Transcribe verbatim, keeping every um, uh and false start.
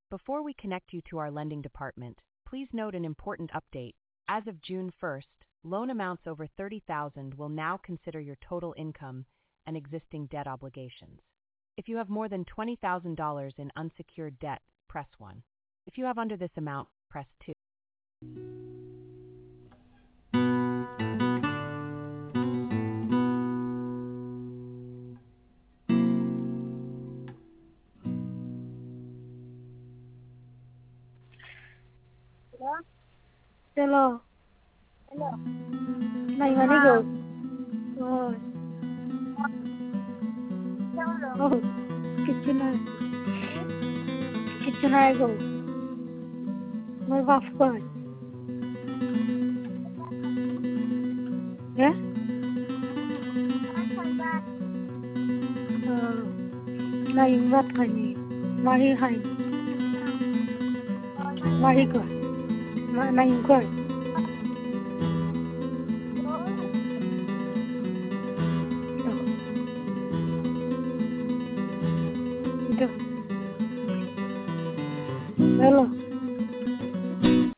Before we connect you to our lending department, please note an important update. As of June first, loan amounts over thirty thousand dollars will now consider your total income and existing debt obligations. If you have more than twenty thousand dollars in unsecured debt, press one. If you have under this amount, press two. Hello. Hello. Này mà đi rồi. Rồi. Sao rồi? Oh, kitchen này. Kitchen này rồi. Mới vào phơi. Yeah? Ờ. Này vắt hành. Mari hành. Mari cơ. Này cơ.